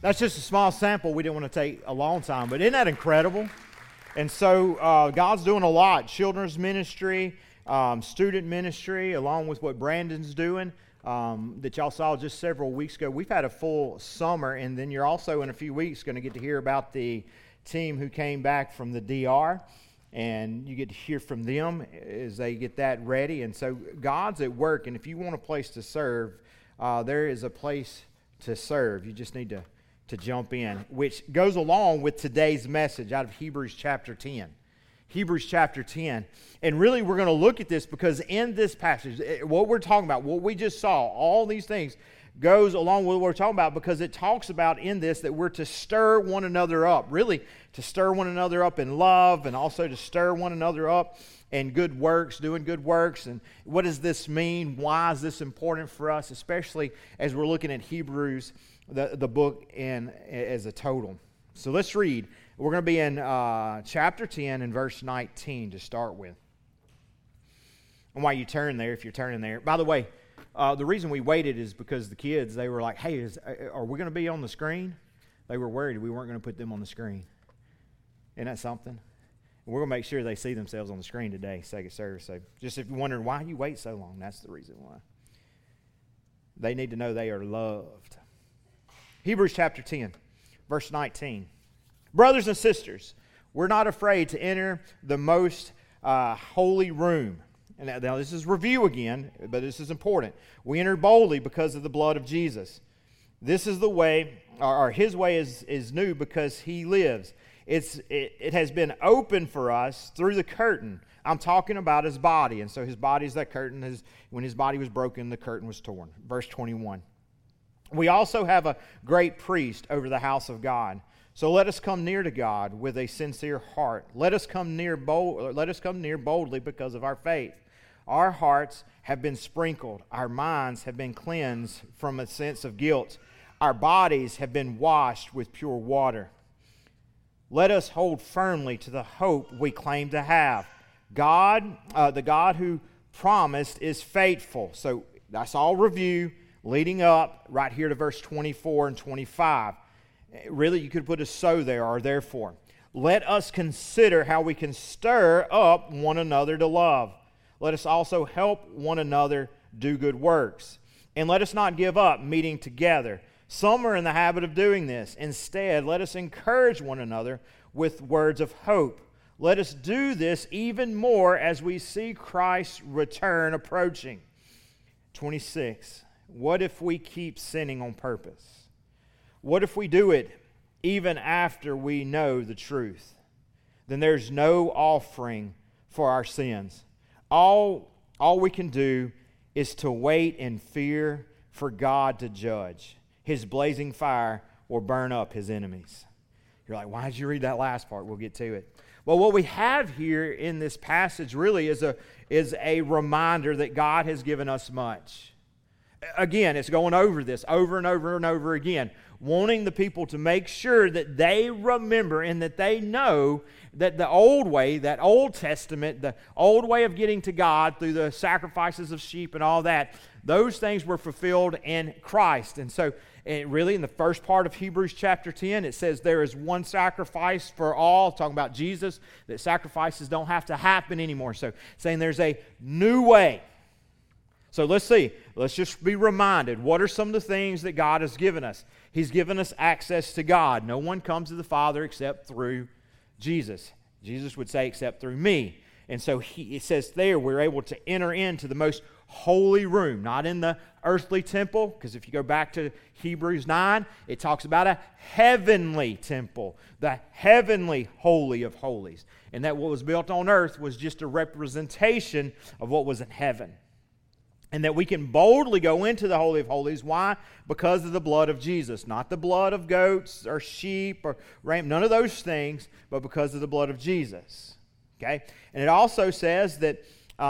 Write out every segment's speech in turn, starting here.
That's just a small sample. We didn't want to take a long time, but isn't that incredible? And so God's doing a lot. Children's ministry, student ministry, along with what Brandon's doing that y'all saw just several weeks ago. We've had a full summer, and then you're also in a few weeks going to get to hear about the team who came back from the DR, and you get to hear from them as they get that ready. And so God's at work, and if you want a place to serve, there is a place to serve. You just need to jump in, which goes along with today's message out of Hebrews chapter 10. Hebrews chapter 10. And really we're going to look at this because in this passage, what we're talking about, what we just saw, all these things goes along with what we're talking about because it talks about in this that we're to stir one another up, really to stir one another up in love and also to stir one another up in good works, doing good works. And what does this mean? Why is this important for us, especially as we're looking at Hebrews the book as a total. So let's read. We're going to be in chapter 10 and verse 19 to start with. And while you turn there, if you're turning there. By the way, the reason we waited is because the kids, they were like, hey, are we going to be on the screen? They were worried we weren't going to put them on the screen. Isn't that something? We're going to make sure they see themselves on the screen today, second service. So just if you're wondering why you wait so long, that's the reason why. They need to know they are loved. Hebrews chapter 10, verse 19. Brothers and sisters, we're not afraid to enter the most holy room. And now this is review again, but this is important. We enter boldly because of the blood of Jesus. This is the way, or his way is new because he lives. It has been opened for us through the curtain. I'm talking about his body. And so his body is that curtain. When his body was broken, the curtain was torn. Verse 21. We also have a great priest over the house of God. So let us come near to God with a sincere heart. Let us come near boldly because of our faith. Our hearts have been sprinkled. Our minds have been cleansed from a sense of guilt. Our bodies have been washed with pure water. Let us hold firmly to the hope we claim to have. God, the God who promised, is faithful. So that's all review. Leading up right here to verse 24 and 25. Really, you could put a so there or therefore. Let us consider how we can stir up one another to love. Let us also help one another do good works. And let us not give up meeting together. Some are in the habit of doing this. Instead, let us encourage one another with words of hope. Let us do this even more as we see Christ's return approaching. 26. What if we keep sinning on purpose? What if we do it even after we know the truth? Then there's no offering for our sins. All we can do is to wait in fear for God to judge. His blazing fire will burn up his enemies. You're like, why did you read that last part? We'll get to it. Well, what we have here in this passage really is a reminder that God has given us much. Again, it's going over this over and over and over again, wanting the people to make sure that they remember and that they know that the old way, that Old Testament, the old way of getting to God through the sacrifices of sheep and all that, those things were fulfilled in Christ. And so, really, in the first part of Hebrews chapter 10, it says there is one sacrifice for all, talking about Jesus, that sacrifices don't have to happen anymore. So, saying there's a new way. So let's see. Let's just be reminded. What are some of the things that God has given us? He's given us access to God. No one comes to the Father except through Jesus. Jesus would say, except through me. And so it says there we're able to enter into the most holy room, not in the earthly temple, because if you go back to Hebrews 9, it talks about a heavenly temple, the heavenly holy of holies. And that what was built on earth was just a representation of what was in heaven. And that we can boldly go into the Holy of Holies. Why? Because of the blood of Jesus. Not the blood of goats or sheep or ram, none of those things, but because of the blood of Jesus. Okay? And it also says that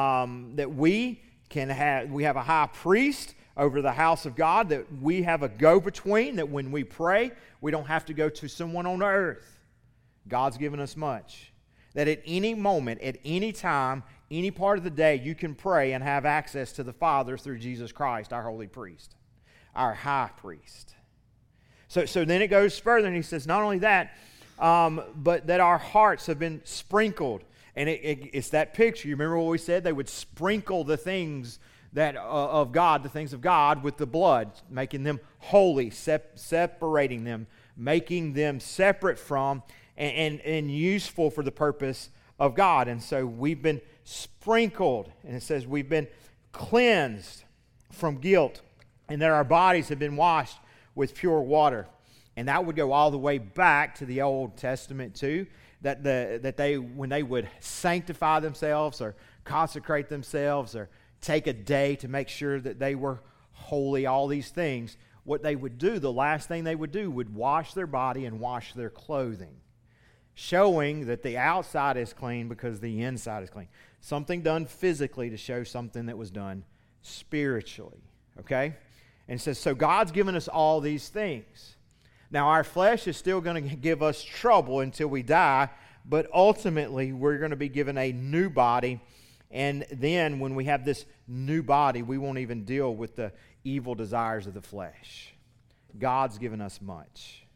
we have a high priest over the house of God, that we have a go-between, that when we pray, we don't have to go to someone on earth. God's given us much. That at any moment, at any time, any part of the day, you can pray and have access to the Father through Jesus Christ, our holy priest, our high priest. So then it goes further, and he says, not only that, but that our hearts have been sprinkled. And it's that picture. You remember what we said? They would sprinkle the things that of God, the things of God, with the blood, making them holy, separating them, making them separate from and useful for the purpose of God. And so we've been sprinkled, and it says we've been cleansed from guilt, and that our bodies have been washed with pure water. And that would go all the way back to the Old Testament too, that they, when they would sanctify themselves or consecrate themselves or take a day to make sure that they were holy, all these things, what they would do, the last thing they would do, would wash their body and wash their clothing, showing that the outside is clean because the inside is clean. Something done physically to show something that was done spiritually, okay? And it says, so God's given us all these things. Now, our flesh is still going to give us trouble until we die, but ultimately, we're going to be given a new body. And then when we have this new body, we won't even deal with the evil desires of the flesh. God's given us much.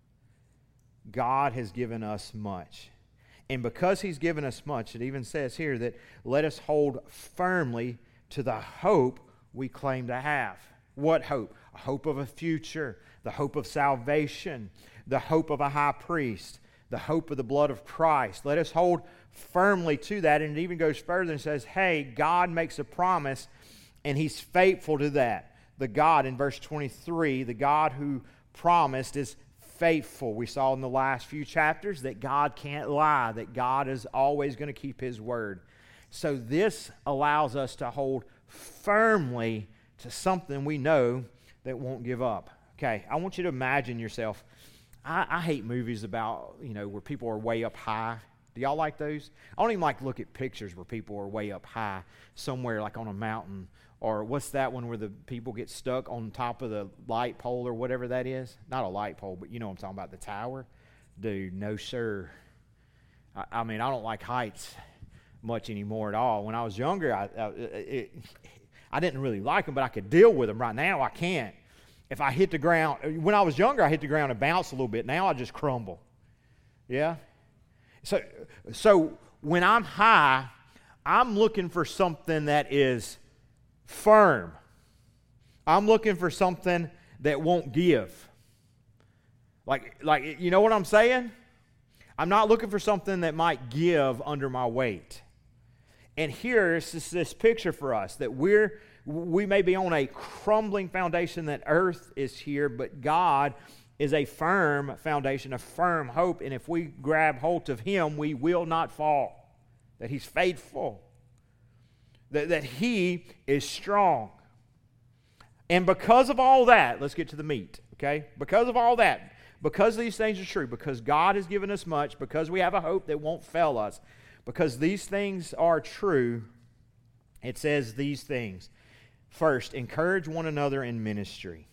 God has given us much. And because He's given us much, it even says here that let us hold firmly to the hope we claim to have. What hope? A hope of a future, the hope of salvation, the hope of a high priest, the hope of the blood of Christ. Let us hold firmly to that. And it even goes further and says, hey, God makes a promise and He's faithful to that. The God, in verse 23, the God who promised is faithful. We saw in the last few chapters that God can't lie, that God is always going to keep His word. So this allows us to hold firmly to something we know that won't give up. Okay, I want you to imagine yourself. I hate movies about, where people are way up high. Do y'all like those? I don't even like to look at pictures where people are way up high, somewhere like on a mountain. Or what's that one where the people get stuck on top of the light pole or whatever that is? Not a light pole, but you know what I'm talking about, the tower. Dude, no sir. I mean, I don't like heights much anymore at all. When I was younger, I didn't really like them, but I could deal with them. Right now, I can't. If I hit the ground, when I was younger, I hit the ground and bounce a little bit. Now I just crumble. Yeah? So when I'm high, I'm looking for something that is firm. I'm looking for something that won't give. Like you know what I'm saying? I'm not looking for something that might give under my weight. And here is this picture for us that we may be on a crumbling foundation, that earth is here, but God is a firm foundation, a firm hope. And if we grab hold of Him, we will not fall. That He's faithful. That He is strong. And because of all that, let's get to the meat, okay? Because of all that, because these things are true, because God has given us much, because we have a hope that won't fail us, because these things are true, it says these things. First, encourage one another in ministry.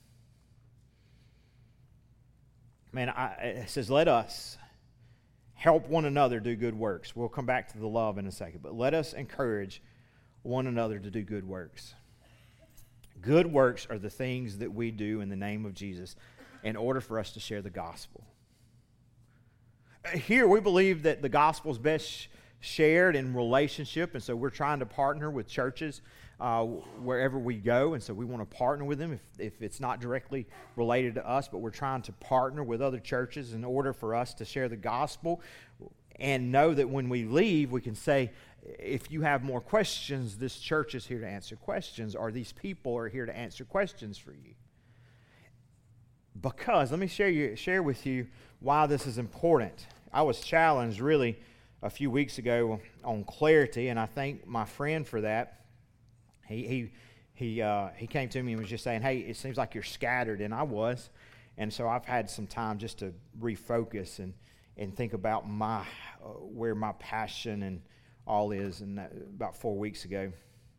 Man, it says, let us help one another do good works. We'll come back to the love in a second, but let us encourage one another to do good works. Good works are the things that we do in the name of Jesus in order for us to share the gospel. Here, we believe that the gospel is best shared in relationship, and so we're trying to partner with churches wherever we go, and so we want to partner with them if it's not directly related to us, but we're trying to partner with other churches in order for us to share the gospel and know that when we leave, we can say, if you have more questions, this church is here to answer questions, or these people are here to answer questions for you. Because, let me share with you why this is important. I was challenged really a few weeks ago on clarity, and I thank my friend for that. He came to me and was just saying, hey, it seems like you're scattered, and I was. And so I've had some time just to refocus and think about where my passion and all is. And about 4 weeks ago,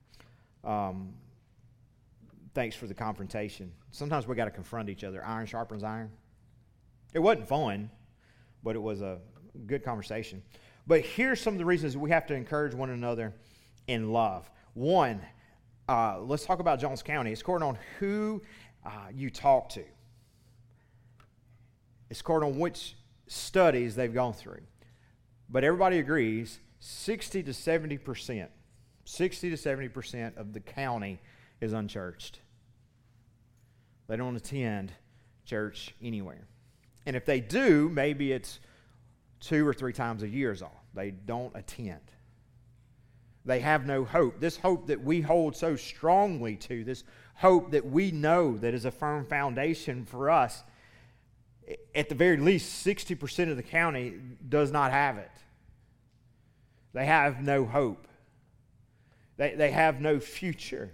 thanks for the confrontation. Sometimes we got to confront each other. Iron sharpens iron. It wasn't fun, but it was a good conversation. But here's some of the reasons we have to encourage one another in love. One, let's talk about Jones County. It's according on who you talk to. It's according on which studies they've gone through. But everybody agrees 60 to 70% of the county is unchurched. They don't attend church anywhere. And if they do, maybe it's 2 or 3 times a year is all. They don't attend. They have no hope. This hope that we hold so strongly to, this hope that we know that is a firm foundation for us, at the very least 60% of the county does not have it. They have no hope. They have no future.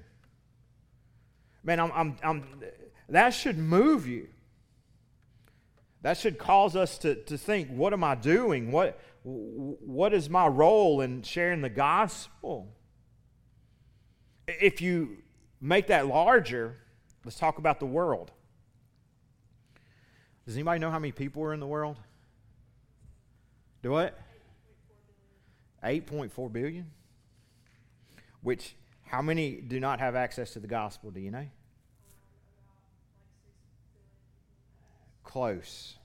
Man, that should move you. That should cause us to think, what am I doing? What is my role in sharing the gospel? If you make that larger, let's talk about the world. Does anybody know how many people are in the world? Do what? 8.4 billion. Which, how many do not have access to the gospel, do you know? Close.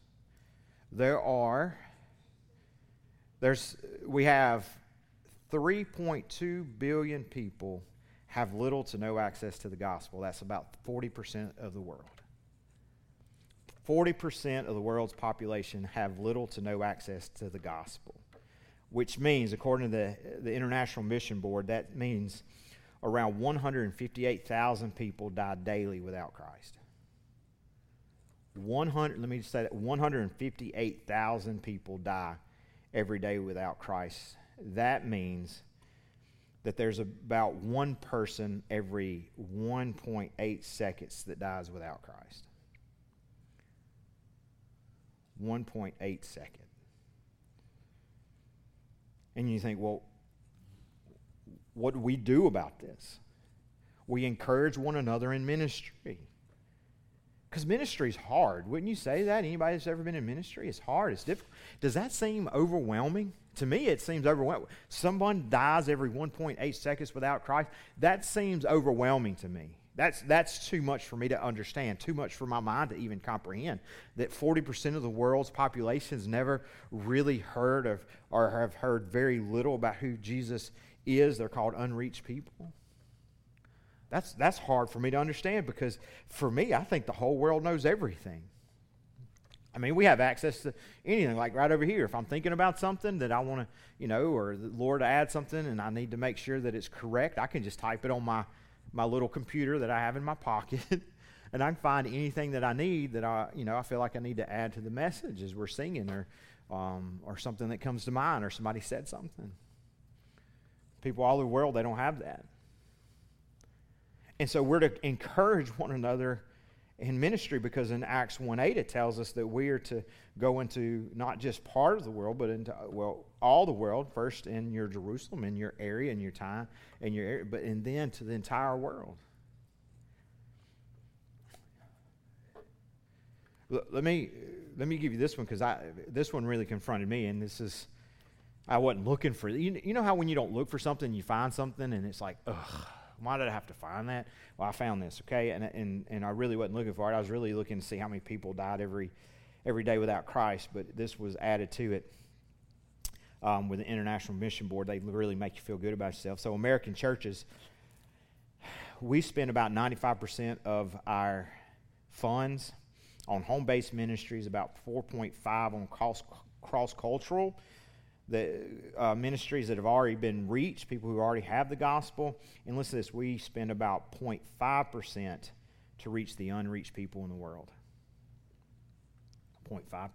We have 3.2 billion people have little to no access to the gospel. That's about 40% of the world. 40% of the world's population have little to no access to the gospel, which means, according to the International Mission Board, that means around 158,000 people die daily without Christ. Let me just say that 158,000 people die every day without Christ. That means that there's about one person every 1.8 seconds that dies without Christ. 1.8 seconds. And you think, well, what do we do about this? We encourage one another in ministry. Because ministry is hard. Wouldn't you say that? Anybody that's ever been in ministry? It's hard. It's difficult. Does that seem overwhelming? To me, it seems overwhelming. Someone dies every 1.8 seconds without Christ. That seems overwhelming to me. That's too much for me to understand, too much for my mind to even comprehend. That 40% of the world's population has never really heard of or have heard very little about who Jesus is. They're called unreached people. That's hard for me to understand, because for me, I think the whole world knows everything. I mean, we have access to anything, like right over here. If I'm thinking about something that I want to, or the Lord to add something and I need to make sure that it's correct, I can just type it on my little computer that I have in my pocket, and I can find anything that I need that I feel like I need to add to the message as we're singing, or something that comes to mind, or somebody said something. People all over the world, they don't have that. And so we're to encourage one another in ministry, because in Acts 1:8 it tells us that we are to go into not just part of the world, but into all the world, first in your Jerusalem, in your area, in your time, in your area, and then to the entire world. Let me give you this one, because this one really confronted me, and I wasn't looking for it. You know how when you don't look for something, you find something, and it's like, ugh. Why did I have to find that? Well, I found this, okay? And I really wasn't looking for it. I was really looking to see how many people died every day without Christ, but this was added to it with the International Mission Board. They really make you feel good about yourself. So American churches, we spend about 95% of our funds on home-based ministries, about 4.5 on cross-cultural, the ministries that have already been reached, people who already have the gospel. And listen to this, we spend about 0.5% to reach the unreached people in the world. 0.5%.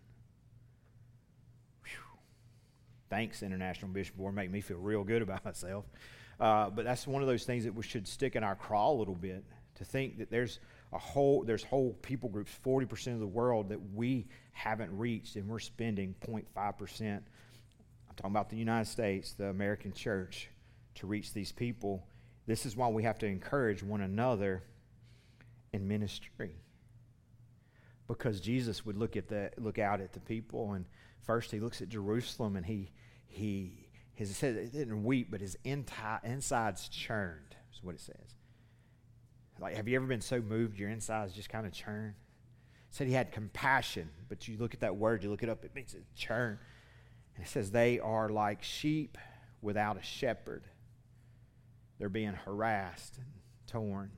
Thanks, International Mission Board. Make me feel real good about myself. But that's one of those things that we should stick in our craw a little bit, to think that there's whole people groups, 40% of the world, that we haven't reached, and we're spending 0.5%. I'm talking about the United States, the American church, to reach these people. This is why we have to encourage one another in ministry. Because Jesus would look out at the people, and first he looks at Jerusalem, and he said it didn't weep, but his insides churned, is what it says. Like, have you ever been so moved your insides just kind of churn? said he had compassion. But you look at that word, you look it up, it means churn. And it says they are like sheep without a shepherd. They're being harassed and torn.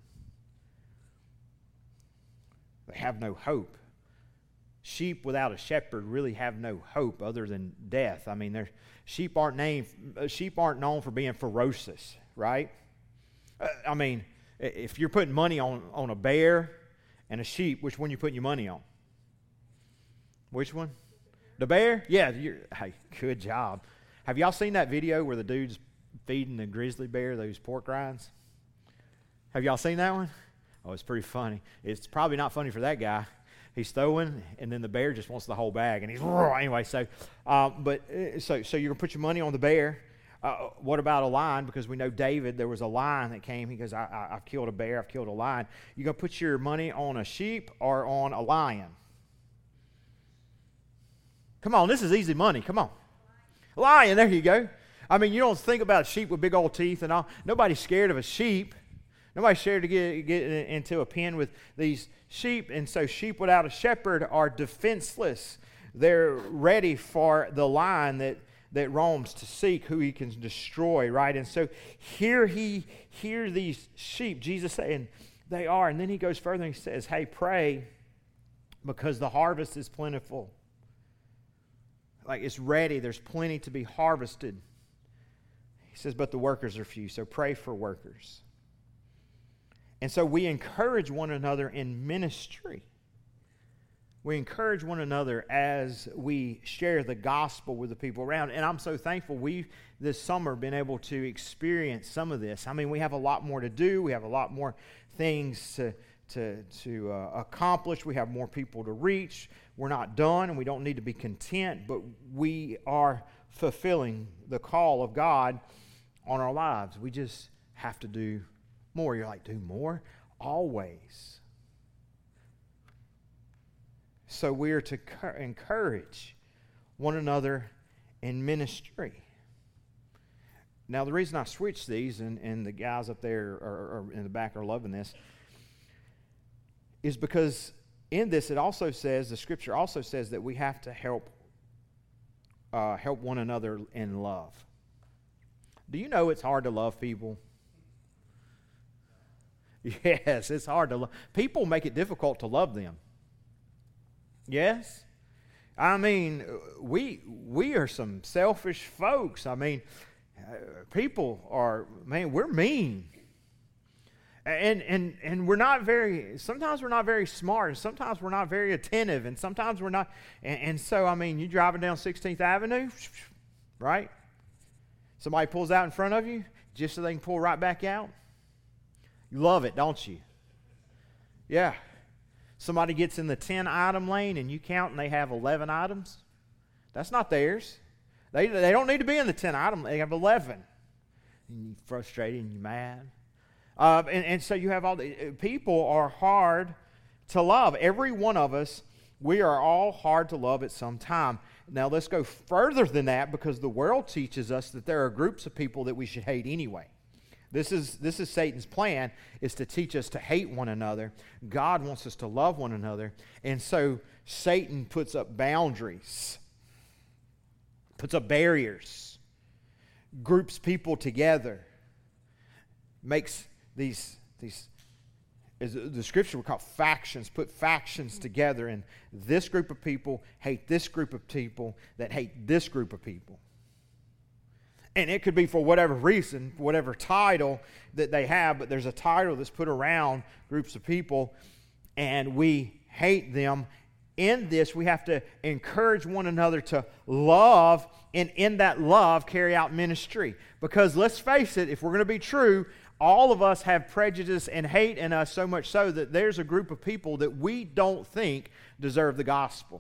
They have no hope. Sheep without a shepherd really have no hope other than death. I mean, sheep aren't known for being ferocious, right? I mean, if you're putting money on a bear and a sheep, which one you putting your money on? Which one? The bear? Yeah. Hey, good job. Have y'all seen that video where the dude's feeding the grizzly bear those pork rinds? Have y'all seen that one? Oh, it's pretty funny. It's probably not funny for that guy. He's throwing, and then the bear just wants the whole bag, and he's anyway. So, so you're gonna put your money on the bear. What about a lion? Because we know David, there was a lion that came. He goes, I've killed a bear. I've killed a lion. You gonna put your money on a sheep or on a lion? Come on, this is easy money. Come on, lion. There you go. I mean, you don't think about a sheep with big old teeth and all. Nobody's scared of a sheep. Nobody's scared to get into a pen with these sheep. And so sheep without a shepherd are defenseless. They're ready for the lion that roams to seek who he can destroy, right? And so here these sheep, Jesus saying they are. And then he goes further and he says, hey, pray because the harvest is plentiful. Like it's ready. There's plenty to be harvested. He says, but the workers are few. So pray for workers. And so we encourage one another in ministry. We encourage one another as we share the gospel with the people around. And I'm so thankful we've this summer been able to experience some of this. I mean, we have a lot more to do. We have a lot more things to accomplish. We have more people to reach. We're not done, and we don't need to be content, but we are fulfilling the call of God on our lives. We just have to do more. You're like, do more? Always. So we are to encourage one another in ministry. Now, the reason I switched these, and the guys up there are in the back are loving this, is because in this it also says, the scripture also says that we have to help one another in love. Do you know it's hard to love people? Yes, it's hard to love. People make it difficult to love them. Yes? I mean, we are some selfish folks. I mean, people are, man, we're mean. And we're not very, sometimes we're not very smart, and sometimes we're not very attentive, and sometimes we're not, and so, I mean, you driving down 16th Avenue, right? Somebody pulls out in front of you just so they can pull right back out. You love it, don't you? Yeah. Somebody gets in the 10-item lane and you count and they have 11 items. That's not theirs. They don't need to be in the 10-item. They have 11. And you're frustrated and you're mad. And so you have all the people are hard to love. Every one of us, we are all hard to love at some time. Now let's go further than that, because the world teaches us that there are groups of people that we should hate anyway. This is Satan's plan, is to teach us to hate one another. God wants us to love one another. And so Satan puts up boundaries, puts up barriers, groups people together, makes these as the scripture would call factions, put factions together, and this group of people hate this group of people that hate this group of people. And it could be for whatever reason, whatever title that they have, but there's a title that's put around groups of people, and we hate them. In this, we have to encourage one another to love, and in that love, carry out ministry. Because let's face it, if we're going to be true, all of us have prejudice and hate in us, so much so that there's a group of people that we don't think deserve the gospel.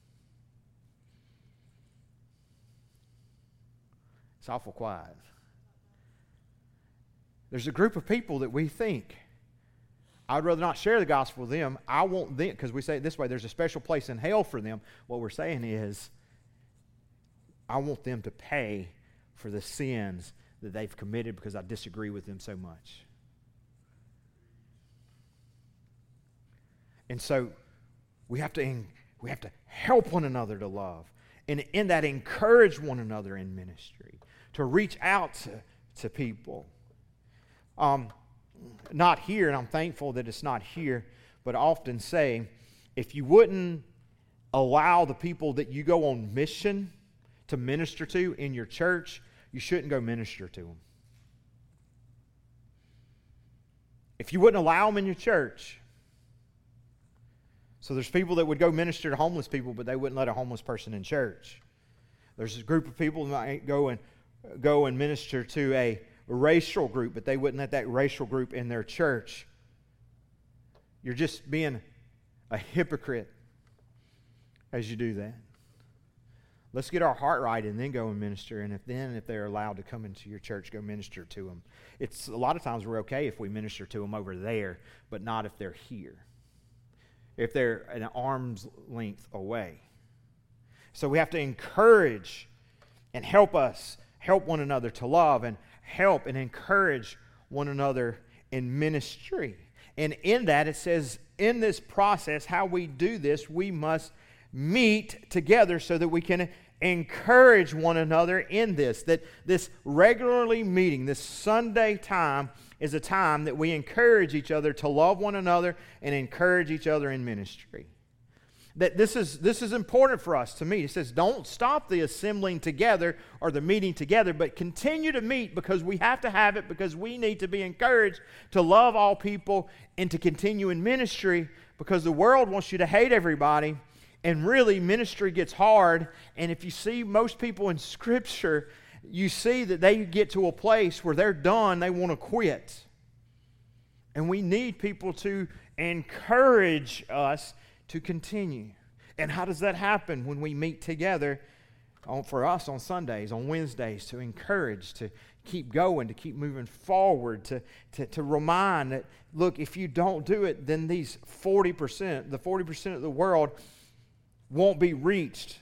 It's awful quiet. There's a group of people that we think, I'd rather not share the gospel with them. I want them, because we say it this way, there's a special place in hell for them. What we're saying is, I want them to pay for the sins that they've committed because I disagree with them so much. And so We have to help one another to love. And in that, encourage one another in ministry, to reach out to people. Not here, and I'm thankful that it's not here, but I often say, if you wouldn't allow the people that you go on mission to minister to in your church, you shouldn't go minister to them. If you wouldn't allow them in your church, so there's people that would go minister to homeless people, but they wouldn't let a homeless person in church. There's a group of people that might go and minister to a racial group, but they wouldn't let that racial group in their church. You're just being a hypocrite as you do that. Let's get our heart right and then go and minister. And if they're allowed to come into your church, go minister to them. It's a lot of times we're okay if we minister to them over there, but not if they're here. If they're an arm's length away. So we have to encourage and help one another to love, and help and encourage one another in ministry. And in that, it says, in this process, how we do this, we must meet together so that we can encourage one another in this. That this regularly meeting, this Sunday time, is a time that we encourage each other to love one another and encourage each other in ministry. That this is important for us to meet. It says, don't stop the assembling together or the meeting together, but continue to meet, because we have to have it, because we need to be encouraged to love all people and to continue in ministry, because the world wants you to hate everybody, and really ministry gets hard. And if you see most people in Scripture, you see that they get to a place where they're done, they want to quit. And we need people to encourage us to continue. And how does that happen? When we meet together, for us on Sundays, on Wednesdays, to encourage, to keep going, to keep moving forward, to remind that, look, if you don't do it, then these 40%, the 40% of the world won't be reached.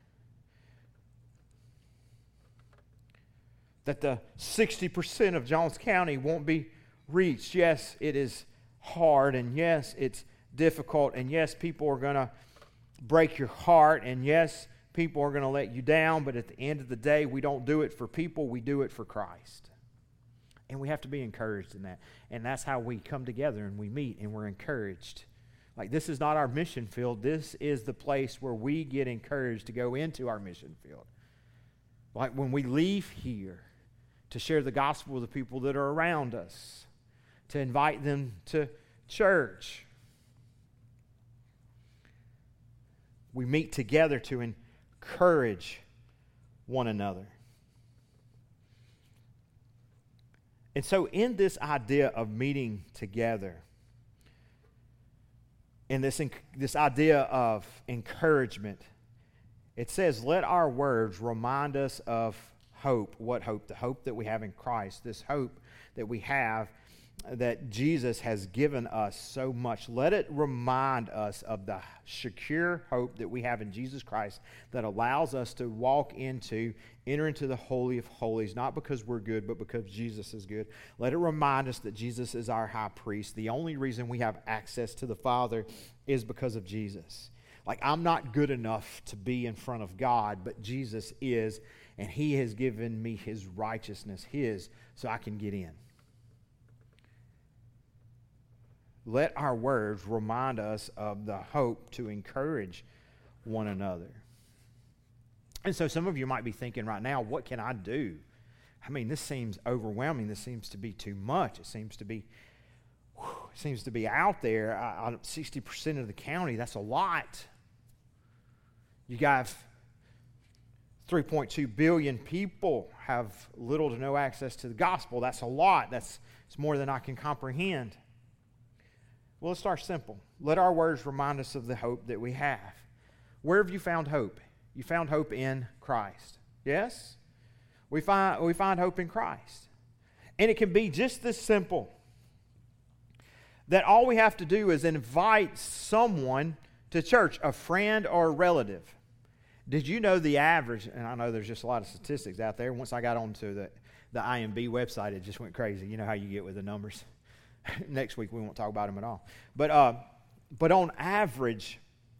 That the 60% of Jones County won't be reached. Yes, it is hard, and yes, it's difficult, and yes, people are going to break your heart, and yes, people are going to let you down, but at the end of the day, we don't do it for people, we do it for Christ. And we have to be encouraged in that. And that's how we come together and we meet and we're encouraged. Like, this is not our mission field. This is the place where we get encouraged to go into our mission field. Like when we leave here, to share the gospel with the people that are around us, to invite them to church. We meet together to encourage one another. And so in this idea of meeting together, in this idea of encouragement, it says, let our words remind us of hope. What hope? The hope that we have in Christ. This hope that we have, that Jesus has given us so much. Let it remind us of the secure hope that we have in Jesus Christ, that allows us to enter into the Holy of Holies, not because we're good, but because Jesus is good. Let it remind us that Jesus is our high priest. The only reason we have access to the Father is because of Jesus. Like, I'm not good enough to be in front of God, but Jesus is, and He has given me His righteousness, so I can get in. Let our words remind us of the hope to encourage one another. And so some of you might be thinking right now, what can I do? I mean, this seems overwhelming. This seems to be too much. It seems to be out there. 60% of the county, that's a lot. You got 3.2 billion people have little to no access to the gospel. That's a lot. It's more than I can comprehend. Well, let's start simple. Let our words remind us of the hope that we have. Where have you found hope? You found hope in Christ. Yes? We find hope in Christ. And it can be just this simple, that all we have to do is invite someone to church, a friend or a relative. Did you know the average, and I know there's just a lot of statistics out there. Once I got onto the IMB website, it just went crazy. You know how you get with the numbers. Next week we won't talk about them at all. But on average,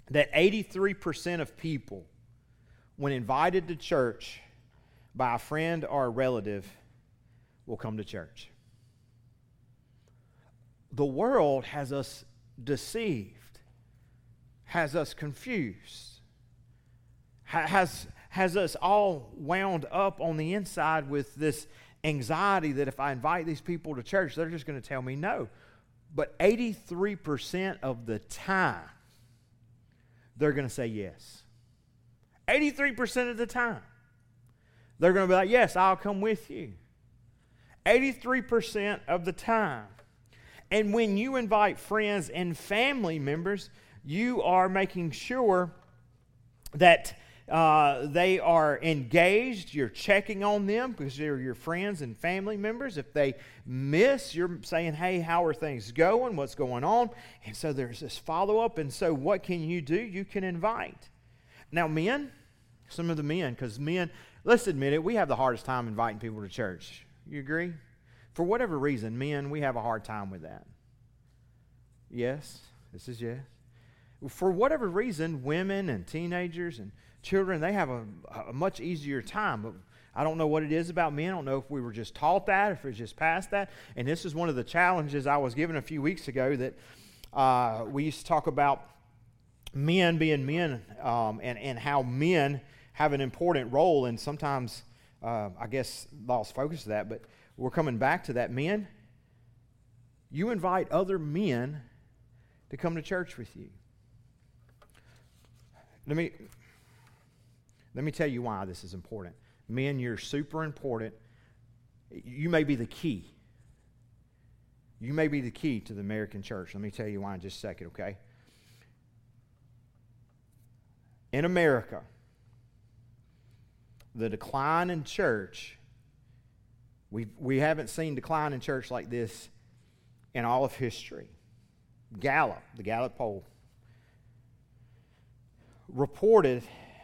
that 83% of people, when invited to church by a friend or a relative, will come to church. The world has us deceived, has us confused, has us all wound up on the inside with this anxiety that if I invite these people to church, they're just going to tell me no. But 83% of the time, they're going to say yes. 83% of the time. They're going to be like, yes, I'll come with you. 83% of the time. And when you invite friends and family members, you are making sure that they are engaged. You're checking on them because they're your friends and family members. If they miss, you're saying, hey, how are things going? What's going on? And so there's this follow-up. And so what can you do? You can invite. Now, men, some of the men, because men, let's admit it, we have the hardest time inviting people to church. You agree? For whatever reason, men, we have a hard time with that. Yes, this is yes. For whatever reason, women and teenagers and children, they have a much easier time. But I don't know what it is about men. I don't know if we were just taught that, if it's just past that. And this is one of the challenges I was given a few weeks ago that we used to talk about men being men and how men have an important role. And sometimes, I guess, lost focus of that. But we're coming back to that. Men, you invite other men to come to church with you. Let me tell you why this is important. Men, you're super important. You may be the key. You may be the key to the American church. Let me tell you why in just a second, okay? In America, the decline in church, we haven't seen decline in church like this in all of history. The Gallup poll, reported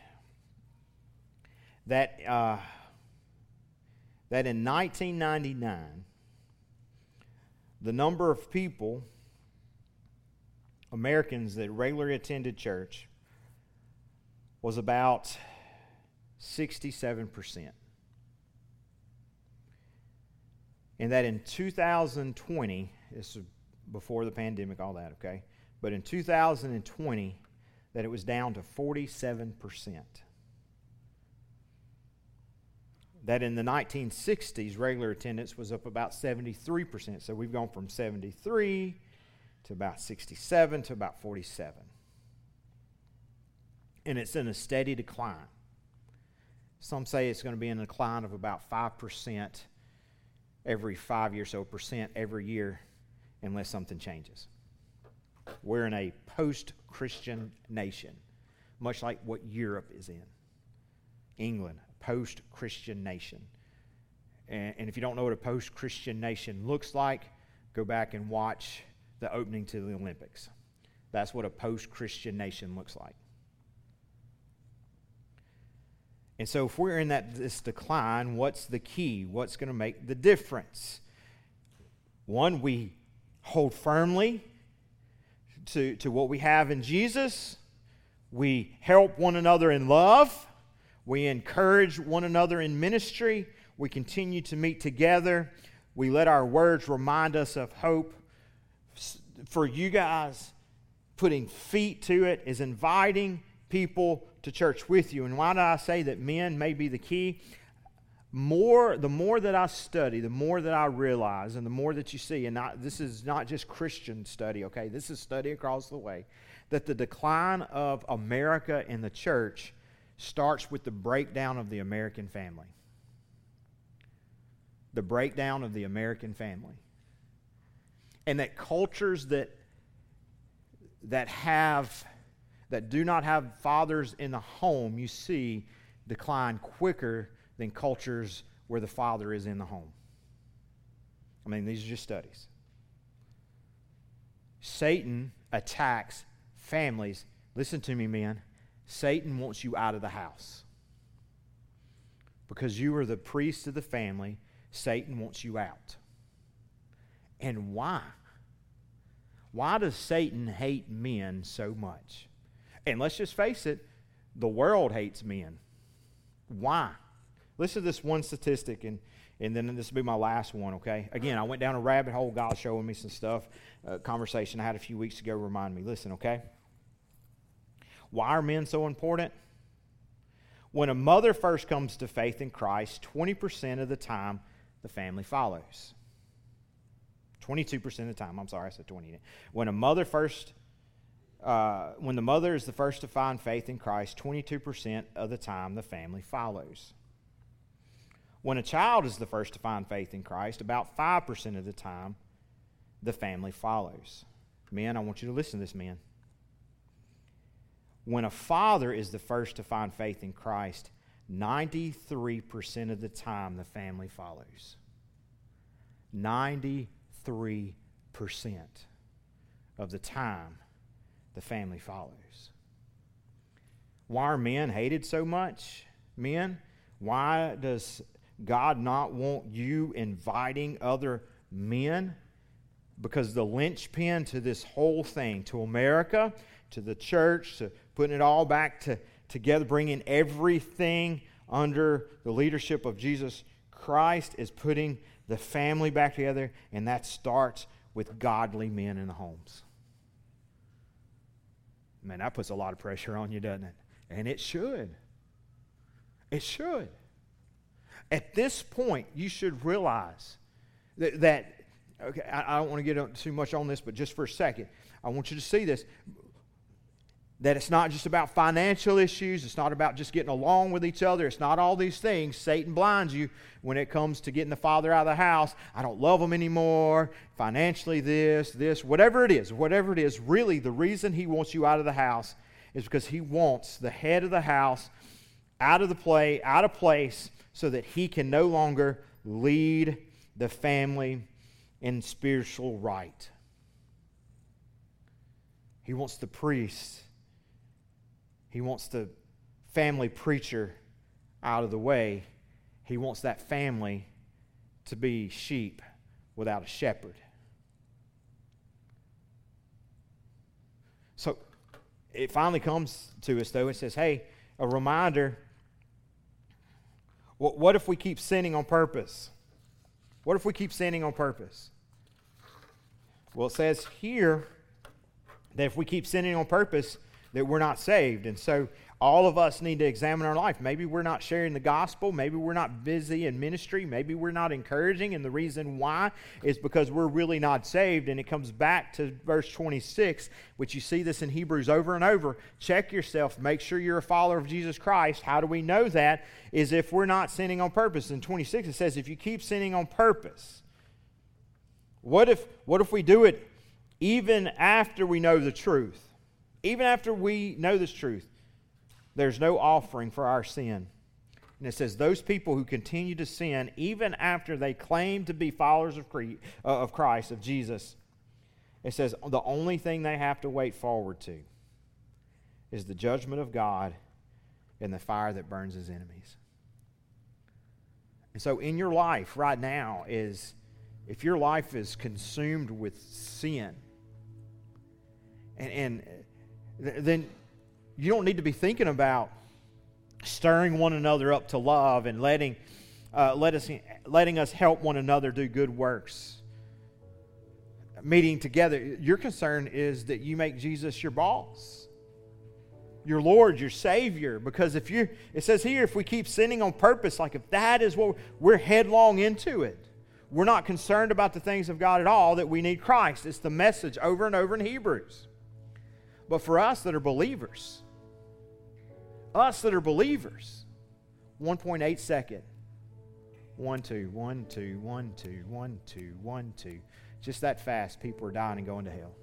that in 1999, the number of people, Americans that regularly attended church, was about 67%. And that in 2020, this was before the pandemic, all that, okay? But in 2020, that it was down to 47%. That in the 1960s, regular attendance was up about 73%. So we've gone from 73 to about 67 to about 47. And it's in a steady decline. Some say it's going to be in a decline of about 5% every 5 years, so percent every year, unless something changes. We're in a post-Christian nation, much like what Europe is in. England, a post-Christian nation. And if you don't know what a post-Christian nation looks like, go back and watch the opening to the Olympics. That's what a post-Christian nation looks like. And so if we're in this decline, what's the key? What's going to make the difference? One, we hold firmly to what we have in Jesus. We help one another in love. We encourage one another in ministry. We continue to meet together. We let our words remind us of hope. For you guys, putting feet to it is inviting people to church with you. And why do I say that men may be the key? The more that I study, the more that I realize, and the more that you see, and this is not just Christian study, okay? This is study across the way, that the decline of America and the church starts with the breakdown of the American family. The breakdown of the American family. And that cultures that do not have fathers in the home, you see, decline quicker than cultures where the father is in the home. I mean, these are just studies. Satan attacks families. Listen to me, men. Satan wants you out of the house. Because you are the priest of the family, Satan wants you out. And why? Why does Satan hate men so much? And let's just face it, the world hates men. Why? Listen to this one statistic, and then this will be my last one, okay? Again, I went down a rabbit hole. God's showing me some stuff. Conversation I had a few weeks ago reminded me. Listen, okay? Why are men so important? When a mother first comes to faith in Christ, 20% of the time the family follows. 22% of the time. I'm sorry, I said 20. When the mother is the first to find faith in Christ, 22% of the time the family follows. When a child is the first to find faith in Christ, about 5% of the time the family follows. Men, I want you to listen to this, men. When a father is the first to find faith in Christ, 93% of the time the family follows. 93% of the time the family follows. Why are men hated so much? Men, why does God not want you inviting other men? Because the linchpin to this whole thing, to America, to the church, to putting it all back together, bringing everything under the leadership of Jesus Christ, is putting the family back together, and that starts with godly men in the homes. Man, that puts a lot of pressure on you, doesn't it? And it should. It should. At this point, you should realize that okay, I don't want to get too much on this, but just for a second, I want you to see this. That it's not just about financial issues. It's not about just getting along with each other. It's not all these things. Satan blinds you when it comes to getting the father out of the house. I don't love him anymore. Financially this, whatever it is. Really, the reason he wants you out of the house is because he wants the head of the house out of place so that he can no longer lead the family in spiritual right. He wants the priest. He wants the family preacher out of the way. He wants that family to be sheep without a shepherd. So it finally comes to us, though, and says, hey, a reminder, what if we keep sinning on purpose? What if we keep sinning on purpose? Well, it says here that if we keep sinning on purpose, that we're not saved. And so all of us need to examine our life. Maybe we're not sharing the gospel. Maybe we're not busy in ministry. Maybe we're not encouraging. And the reason why is because we're really not saved. And it comes back to verse 26, which you see this in Hebrews over and over. Check yourself. Make sure you're a follower of Jesus Christ. How do we know that? Is if we're not sinning on purpose. In 26 it says, if you keep sinning on purpose, what if we do it even after we know the truth? Even after we know this truth, there's no offering for our sin. And it says those people who continue to sin, even after they claim to be followers of Christ, of Jesus, it says the only thing they have to wait forward to is the judgment of God and the fire that burns his enemies. And so in your life right now is, if your life is consumed with sin, and then you don't need to be thinking about stirring one another up to love and letting us help one another do good works. Meeting together. Your concern is that you make Jesus your boss, your Lord, your Savior. Because it says here, if we keep sinning on purpose, like if that is what we're headlong into it, we're not concerned about the things of God at all, that we need Christ. It's the message over and over in Hebrews. But for us that are believers, 1.8 second. 1, 2, 1, 2, 1, 2, 1, 2, 1, 2. Just that fast, people are dying and going to hell.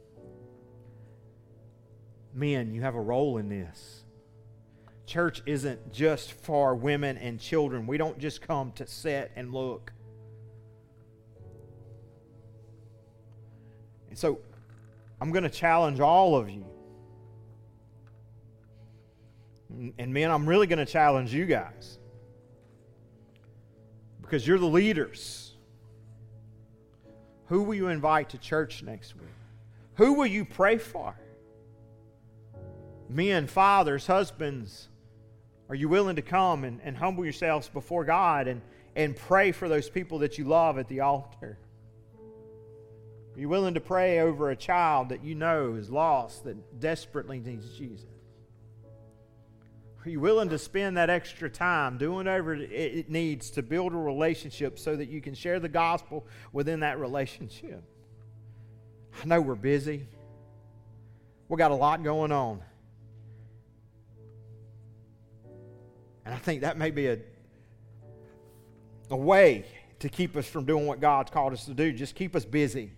Men, you have a role in this. Church isn't just for women and children. We don't just come to sit and look. And so, I'm going to challenge all of you. And men, I'm really going to challenge you guys. Because you're the leaders. Who will you invite to church next week? Who will you pray for? Men, fathers, husbands, are you willing to come and humble yourselves before God and pray for those people that you love at the altar? Are you willing to pray over a child that you know is lost, that desperately needs Jesus? Are you willing to spend that extra time doing whatever it needs to build a relationship so that you can share the gospel within that relationship? I know we're busy. We got a lot going on. And I think that may be a way to keep us from doing what God's called us to do. Just keep us busy.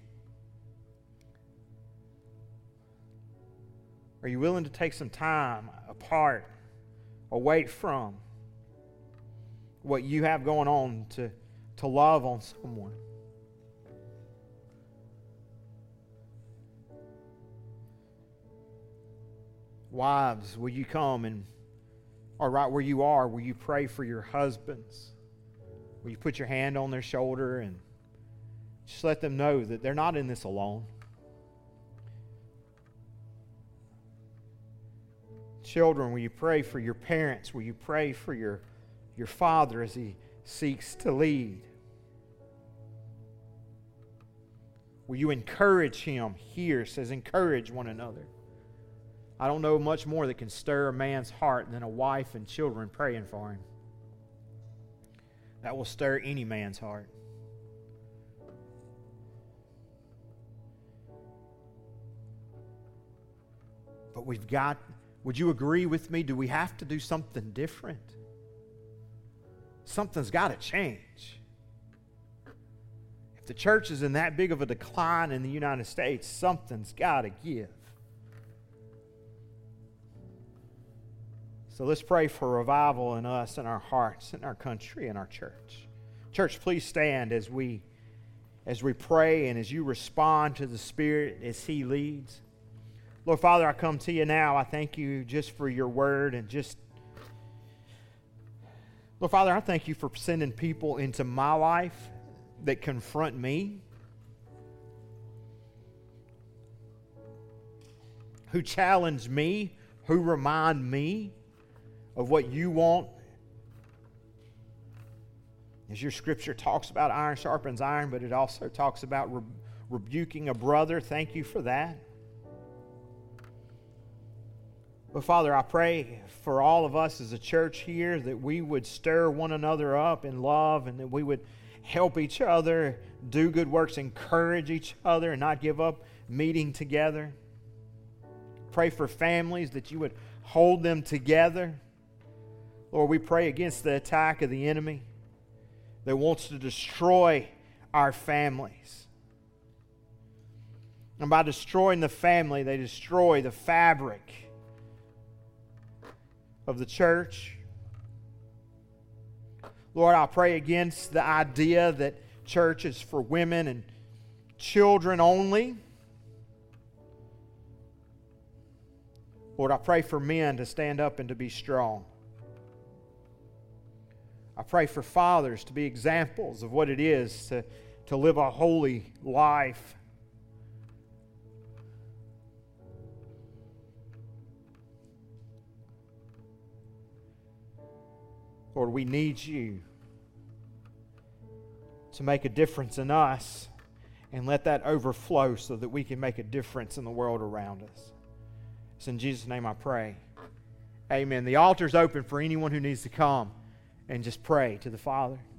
Are you willing to take some time apart, away from what you have going on to love on someone? Wives, will you come and, or right where you are, will you pray for your husbands? Will you put your hand on their shoulder and just let them know that they're not in this alone? Children, will you pray for your parents? Will you pray for your father as he seeks to lead? Will you encourage him? Here it says encourage one another. I don't know much more that can stir a man's heart than a wife and children praying for him. That will stir any man's heart. But would you agree with me? Do we have to do something different? Something's got to change. If the church is in that big of a decline in the United States, something's got to give. So let's pray for revival in us, in our hearts, in our country, in our church. Church, please stand as we pray and as you respond to the Spirit as He leads. Lord Father, I come to you now. I thank you just for your word and Lord Father, I thank you for sending people into my life that confront me, who challenge me, who remind me of what you want. As your scripture talks about iron sharpens iron, but it also talks about rebuking a brother. Thank you for that. But Father, I pray for all of us as a church here that we would stir one another up in love and that we would help each other do good works, encourage each other and not give up meeting together. Pray for families that you would hold them together. Lord, we pray against the attack of the enemy that wants to destroy our families. And by destroying the family, they destroy the fabric of the church. Lord, I pray against the idea that church is for women and children only. Lord, I pray for men to stand up and to be strong. I pray for fathers to be examples of what it is to live a holy life. Lord, we need you to make a difference in us and let that overflow so that we can make a difference in the world around us. It's in Jesus' name I pray. Amen. The altar's open for anyone who needs to come and just pray to the Father.